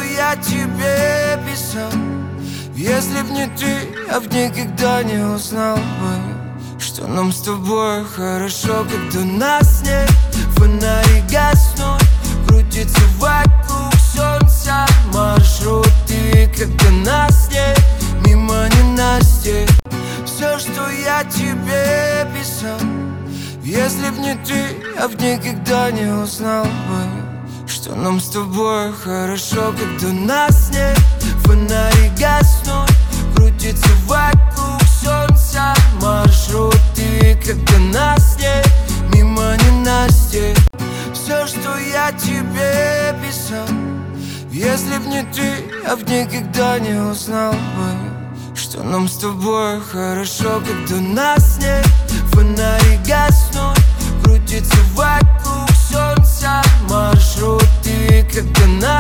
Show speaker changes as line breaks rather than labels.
я тебе писал. Если б не ты, я б никогда не узнал бы, что нам с тобой хорошо, когда нас нет. Фонари гаснут, крутится вокруг солнца маршруты, когда нас нет, мимо ненастья. Все, что я тебе писал. Если б не ты, я б никогда не узнал бы, что нам с тобой хорошо, когда нас нет. Фонари гаснут, крутится вокруг солнца маршруты, когда нас нет, мимо ненастья. Все, что я тебе писал. Если б не ты, я б никогда не узнал бы, что нам с тобой хорошо, когда нас нет. Фонари гаснут, крутится вокруг солнца маршруты, когда нас